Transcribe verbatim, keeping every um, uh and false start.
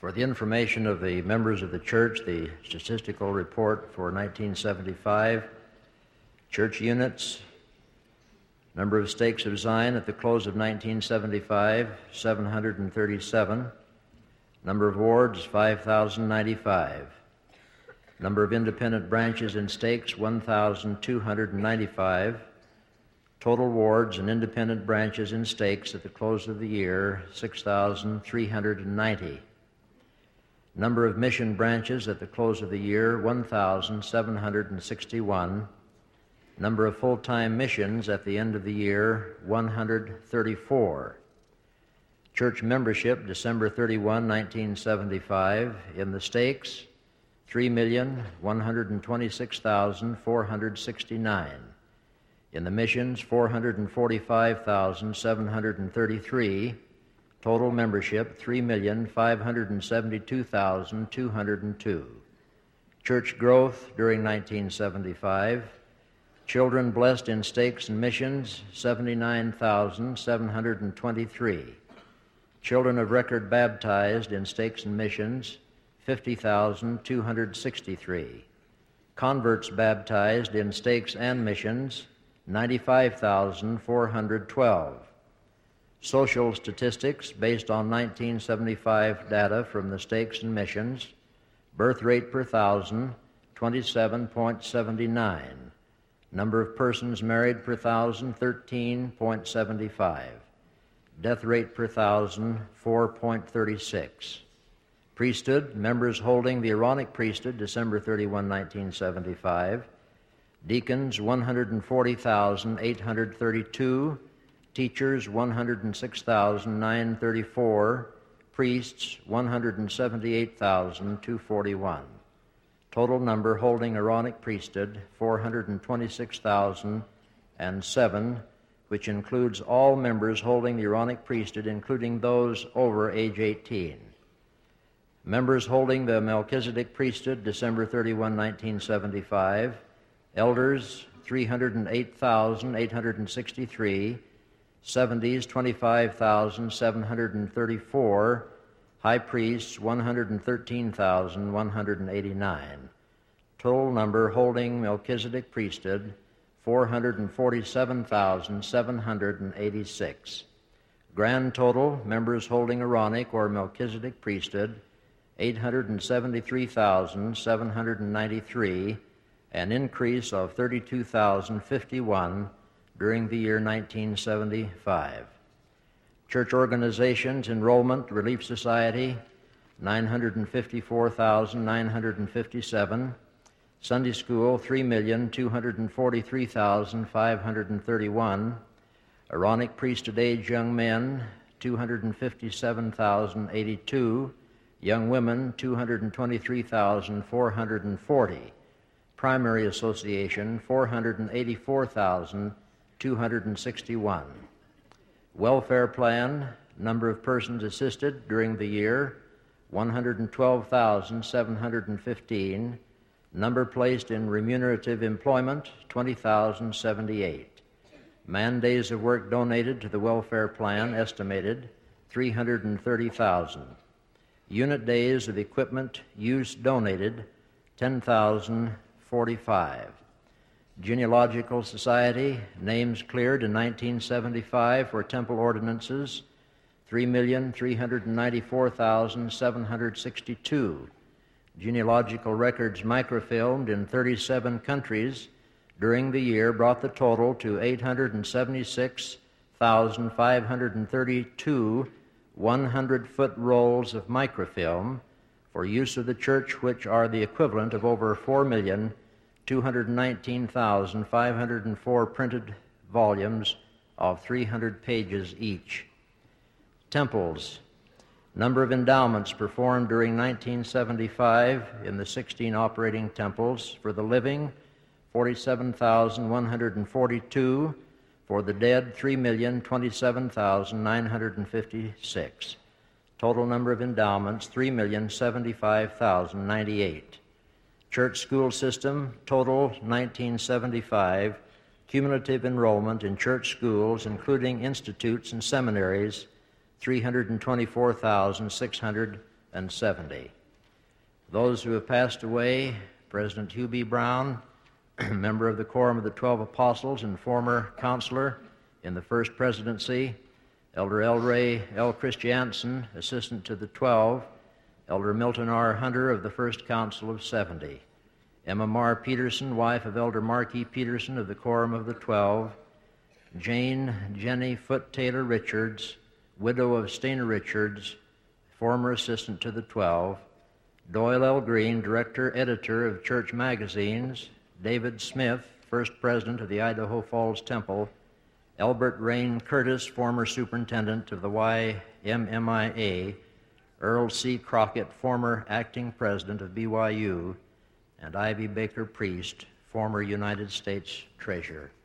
For the information of the members of the church, the statistical report for nineteen seventy-five, church units, number of stakes of Zion at the close of nineteen seventy-five, seven hundred thirty-seven. Number of wards, five thousand ninety-five. Number of independent branches and stakes, one thousand two hundred ninety-five. Total wards and independent branches and stakes at the close of the year, six thousand three hundred ninety. Number of mission branches at the close of the year, one thousand seven hundred sixty-one. Number of full-time missions at the end of the year, one hundred thirty-four. Church membership, December thirty-first, nineteen seventy-five, in the stakes, three million one hundred twenty-six thousand four hundred sixty-nine. In the missions, four hundred forty-five thousand seven hundred thirty-three. Total membership, three million five hundred seventy-two thousand two hundred two. Church growth during nineteen seventy-five. Children blessed in stakes and missions, seventy-nine thousand seven hundred twenty-three. Children of record baptized in stakes and missions, fifty thousand two hundred sixty-three. Converts baptized in stakes and missions, ninety-five thousand four hundred twelve. Social statistics based on nineteen seventy-five data from the stakes and missions, birth rate per thousand, twenty-seven point seven nine. Number of persons married per thousand, thirteen point seven five. Death rate per thousand, four point three six. Priesthood, members holding the Aaronic priesthood, December thirty-first, nineteen seventy-five. Deacons, one hundred forty thousand eight hundred thirty-two. Teachers, one hundred six thousand nine hundred thirty-four. Priests, one hundred seventy-eight thousand two hundred forty-one. Total number holding Aaronic priesthood, four hundred twenty-six thousand seven, which includes all members holding the Aaronic priesthood, including those over age eighteen. Members holding the Melchizedek priesthood, December thirty-first, nineteen seventy-five. Elders, three hundred eight thousand eight hundred sixty-three. Seventies, twenty-five thousand seven hundred thirty-four. High priests, one hundred thirteen thousand one hundred eighty-nine. Total number holding Melchizedek priesthood, four hundred forty-seven thousand seven hundred eighty-six. Grand total, members holding Aaronic or Melchizedek priesthood, eight hundred seventy-three thousand seven hundred ninety-three, an increase of thirty-two thousand fifty-one during the year nineteen seventy-five. Church organizations, enrollment, Relief Society, nine hundred fifty-four thousand nine hundred fifty-seven. Sunday School, three million two hundred forty-three thousand five hundred thirty-one. Aaronic priesthood age young men, two hundred fifty-seven thousand eighty-two. Young women, two hundred twenty-three thousand four hundred forty. Primary Association, four hundred eighty-four thousand two hundred sixty-one. Welfare plan, number of persons assisted during the year, one hundred twelve thousand seven hundred fifteen. Number placed in remunerative employment, twenty thousand seventy-eight. Man days of work donated to the welfare plan, estimated, three hundred thirty thousand. Unit days of equipment use donated, ten thousand forty-five. Genealogical Society, names cleared in nineteen seventy-five for temple ordinances, three million three hundred ninety-four thousand seven hundred sixty-two. Genealogical records microfilmed in thirty-seven countries during the year brought the total to eight hundred seventy-six thousand five hundred thirty-two hundred-foot rolls of microfilm for use of the church, which are the equivalent of over four million two hundred nineteen thousand five hundred four printed volumes of three hundred pages each. Temples. Number of endowments performed during nineteen seventy-five in the sixteen operating temples. For the living, forty-seven thousand one hundred forty-two. For the dead, three million twenty-seven thousand nine hundred fifty-six. Total number of endowments, three million seventy-five thousand ninety-eight. Church school system, total nineteen seventy-five. Cumulative enrollment in church schools, including institutes and seminaries, three hundred twenty-four thousand six hundred and seventy. Those who have passed away: President Hugh B. Brown, member of the Quorum of the Twelve Apostles and former counselor in the First Presidency; Elder L. Ray L. Christiansen, assistant to the Twelve; Elder Milton R. Hunter of the First Council of Seventy; Emma Mar Peterson, wife of Elder Mark E. Peterson of the Quorum of the Twelve; Jane Jenny Foote Taylor Richards, widow of Stainer Richards, former assistant to the Twelve; Doyle L. Green, director, editor of church magazines; David Smith, first president of the Idaho Falls Temple; Albert Rain Curtis, former superintendent of the Y M M I A; Earl C. Crockett, former acting president of B Y U; and Ivy Baker Priest, former United States Treasurer.